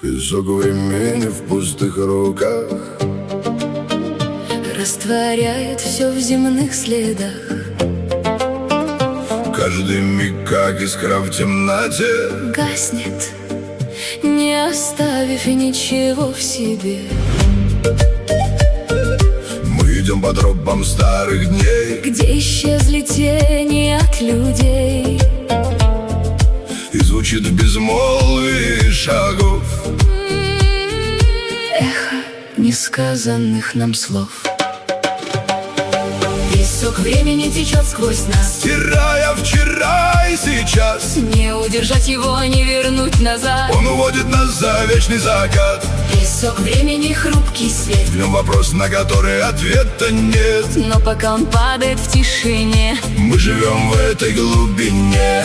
Песок времени в пустых руках растворяет все в земных следах. Каждый миг, как искра в темноте, Гаснет, не оставив ничего в себе. мы идем по тропам старых дней, Где исчезли тени от людей. и звучит в безмолвии шагов Эхо несказанных нам слов. Песок времени течет сквозь нас, стирая вчера и сейчас. не удержать его, не вернуть назад. Он уводит нас за вечный закат. Песок времени хрупкий свет, В нем вопрос, на который ответа нет. но пока он падает в тишине, Мы живем в этой глубине.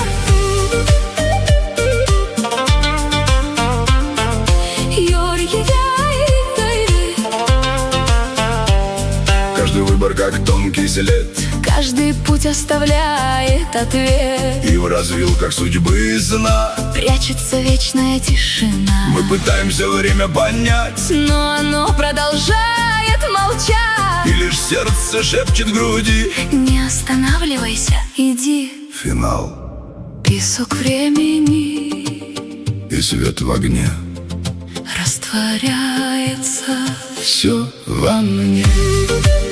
Каждый выбор как тонкий след, каждый путь оставляет ответ. и в развилках судьбы и сна Прячется вечная тишина, мы пытаемся время понять, но оно продолжает молчать. и лишь сердце шепчет в груди: Не останавливайся, иди. финал Песок времени и свет в огне. растворяется Все во мне.